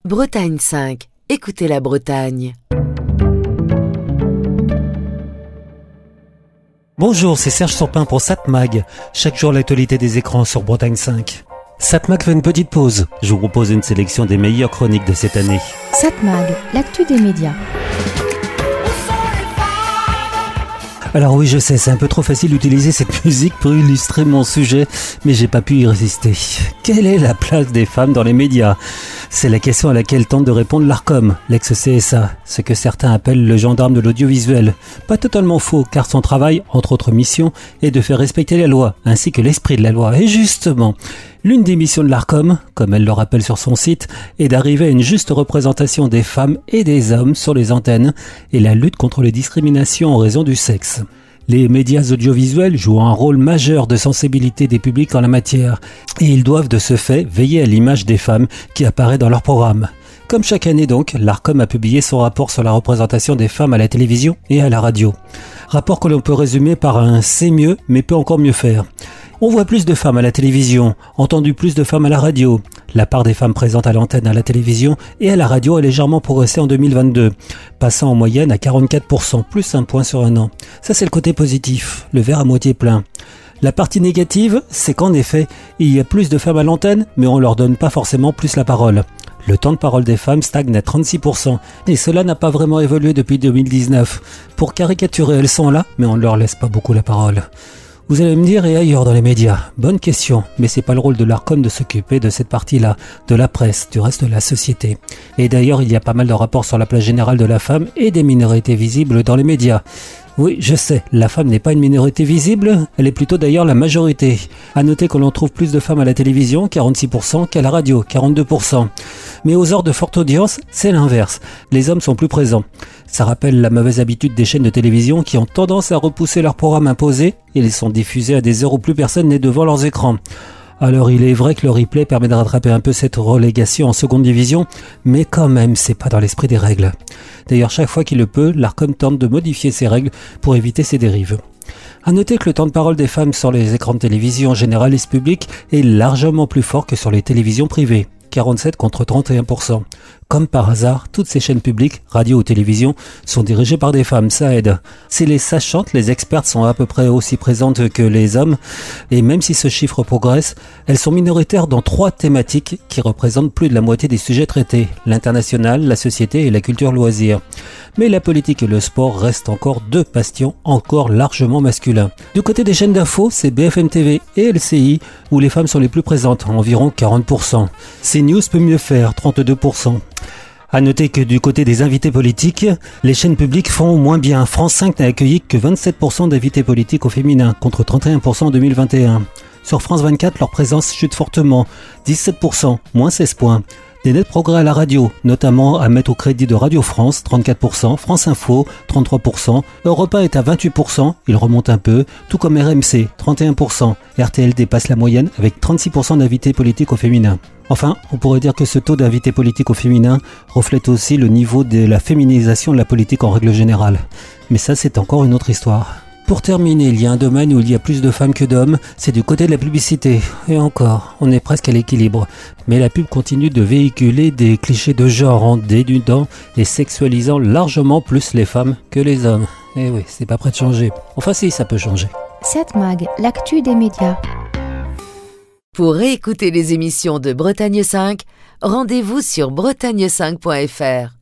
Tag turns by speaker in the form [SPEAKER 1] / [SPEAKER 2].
[SPEAKER 1] Bretagne 5. Écoutez la Bretagne.
[SPEAKER 2] Bonjour, c'est Serge Surpin pour Satmag. Chaque jour, l'actualité des écrans sur Bretagne 5. Satmag fait une petite pause. Je vous propose une sélection des meilleures chroniques de cette année.
[SPEAKER 3] Satmag, l'actu des médias.
[SPEAKER 2] Alors oui, je sais, c'est un peu trop facile d'utiliser cette musique pour illustrer mon sujet, mais j'ai pas pu y résister. Quelle est la place des femmes dans les médias ? C'est la question à laquelle tente de répondre l'Arcom, l'ex-CSA, ce que certains appellent le gendarme de l'audiovisuel. Pas totalement faux, car son travail, entre autres missions, est de faire respecter la loi, ainsi que l'esprit de la loi. Et justement, l'une des missions de l'Arcom, comme elle le rappelle sur son site, est d'arriver à une juste représentation des femmes et des hommes sur les antennes et la lutte contre les discriminations en raison du sexe. Les médias audiovisuels jouent un rôle majeur de sensibilité des publics en la matière et ils doivent de ce fait veiller à l'image des femmes qui apparaît dans leur programme. Comme chaque année donc, l'Arcom a publié son rapport sur la représentation des femmes à la télévision et à la radio. Rapport que l'on peut résumer par un « c'est mieux, mais peut encore mieux faire ». On voit plus de femmes à la télévision, entendu plus de femmes à la radio. La part des femmes présentes à l'antenne à la télévision et à la radio a légèrement progressé en 2022, passant en moyenne à 44%, plus un point sur un an. Ça c'est le côté positif, le verre à moitié plein. La partie négative, c'est qu'en effet, il y a plus de femmes à l'antenne, mais on leur donne pas forcément plus la parole. Le temps de parole des femmes stagne à 36%, et cela n'a pas vraiment évolué depuis 2019. Pour caricaturer, elles sont là, mais on ne leur laisse pas beaucoup la parole. Vous allez me dire, et ailleurs dans les médias ? Bonne question, mais c'est pas le rôle de l'Arcom de s'occuper de cette partie-là, de la presse, du reste de la société. Et d'ailleurs, il y a pas mal de rapports sur la place générale de la femme et des minorités visibles dans les médias. Oui, je sais, la femme n'est pas une minorité visible, elle est plutôt d'ailleurs la majorité. À noter que l'on trouve plus de femmes à la télévision, 46%, qu'à la radio, 42%. Mais aux heures de forte audience, c'est l'inverse. Les hommes sont plus présents. Ça rappelle la mauvaise habitude des chaînes de télévision qui ont tendance à repousser leurs programmes imposés et les sont diffusés à des heures où plus personne n'est devant leurs écrans. Alors il est vrai que le replay permet de rattraper un peu cette relégation en seconde division, mais quand même c'est pas dans l'esprit des règles. D'ailleurs chaque fois qu'il le peut, l'Arcom tente de modifier ces règles pour éviter ces dérives. À noter que le temps de parole des femmes sur les écrans de télévision généralistes publics est largement plus fort que sur les télévisions privées. 47 contre 31%. Comme par hasard, toutes ces chaînes publiques, radio ou télévision, sont dirigées par des femmes, ça aide. Si les sachantes, les expertes sont à peu près aussi présentes que les hommes, et même si ce chiffre progresse, elles sont minoritaires dans 3 thématiques qui représentent plus de la moitié des sujets traités, l'international, la société et la culture loisir. Mais la politique et le sport restent encore 2 bastions encore largement masculins. Du côté des chaînes d'infos, c'est BFM TV et LCI où les femmes sont les plus présentes, environ 40%. CNews peut mieux faire, 32%. À noter que du côté des invités politiques, les chaînes publiques font moins bien. France 5 n'a accueilli que 27% d'invités politiques au féminin, contre 31% en 2021. Sur France 24, leur présence chute fortement, 17%, moins 16 points. Des nets progrès à la radio, notamment à mettre au crédit de Radio France, 34%, France Info, 33%, Europe 1 est à 28%, il remonte un peu, tout comme RMC, 31%, RTL dépasse la moyenne avec 36% d'invités politiques au féminin. Enfin, on pourrait dire que ce taux d'invités politiques au féminin reflète aussi le niveau de la féminisation de la politique en règle générale. Mais ça, c'est encore une autre histoire. Pour terminer, il y a un domaine où il y a plus de femmes que d'hommes, c'est du côté de la publicité. Et encore, on est presque à l'équilibre. Mais la pub continue de véhiculer des clichés de genre en dénudant et sexualisant largement plus les femmes que les hommes. Et oui, c'est pas prêt de changer. Enfin si, ça peut changer.
[SPEAKER 3] Satmag, l'actu des médias.
[SPEAKER 1] Pour réécouter les émissions de Bretagne 5, rendez-vous sur bretagne5.fr.